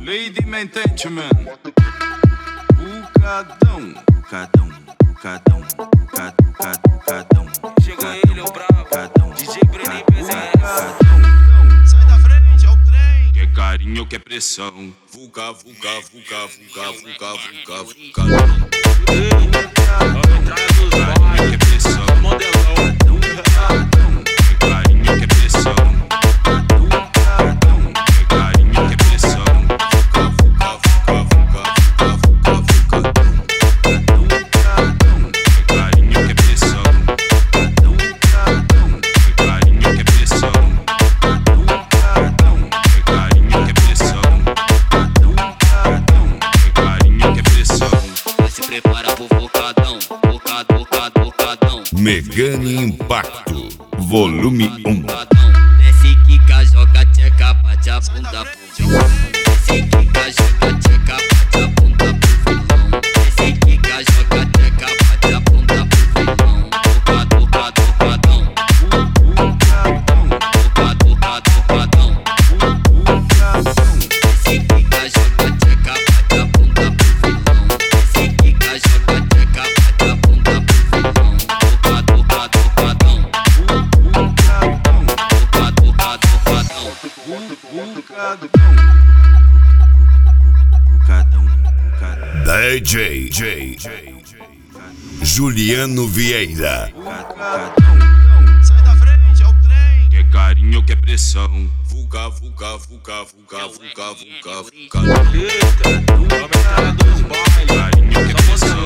Lady Management. Bucadão, bucadão, bucadão, bucadão, bucadão. Chegou ele, o brabo, DJ Bruninho PZS. Sai da frente, é o trem. Quer carinho, quer pressão. Vuca, vuca, vuca, vuca, vuca, vuca, vuca. Vamos entrar dos bairros, Quer pressão, modelão. quer carinho, quer pressão. Quer carinho, quer pressão. Vuca, vuca, vuca, vuca, vuca, vuca, vuca. Quer carinho, quer pressão. Quer carinho, quer pressão. Quer carinho, quer pressão. Quer carinho, quer pressão. Se prepara pro bocadão, bocadão. Megane Impacto, volume 1. Desce, quica, joga, tcheca, bate a bunda pro vilão. Desce, quica, joga, tcheca, bate a bunda pro vilão. Desce, quica, joga, tcheca, bate a bunda pro vilão. Bocadão. Desce, quica, joga, tcheca, bate a bunda pro vilão. Desce, quica, joga, tcheca, bate a bunda pro vilão. Bocadão. Bucadão, bucadão. DJ Juliano Vieira. Sai da frente, é o trem. Quer carinho, quer pressão. Vuca, vuca, vuca, vuca, vuca, vuca, vuca. Eita, vamos entrar dos bailes. Carinho, quer pressão.